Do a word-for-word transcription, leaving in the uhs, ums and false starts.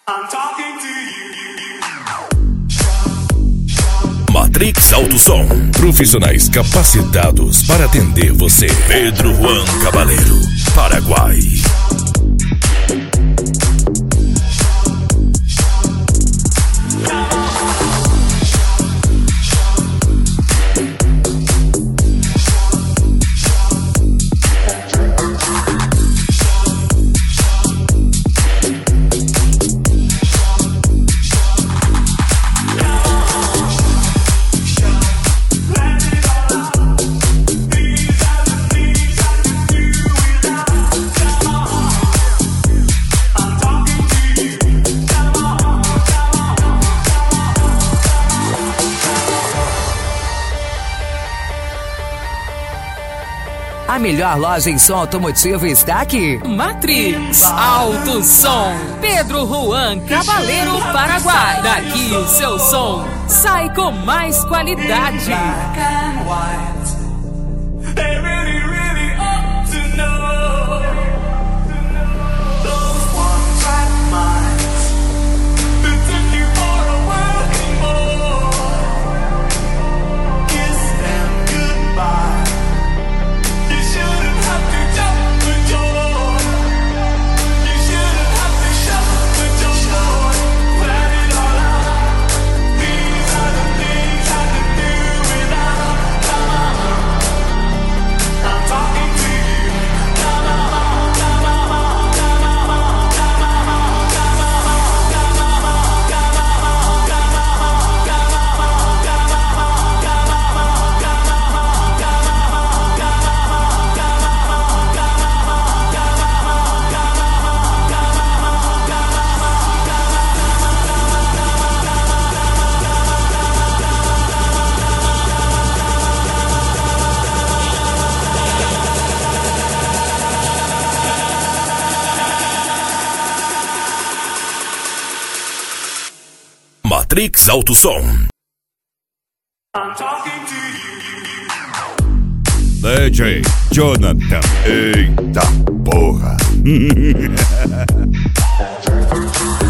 Matrix Alto Som, profissionais capacitados para atender você. Pedro Juan Cabaleiro, Paraguai. A melhor loja em som automotivo está aqui. Matrix Alto Som. Pedro Juan Cabaleiro, Paraguai. Daqui o seu som sai com mais qualidade. Matrix Alto Som. D J Jonathan. Eita porra.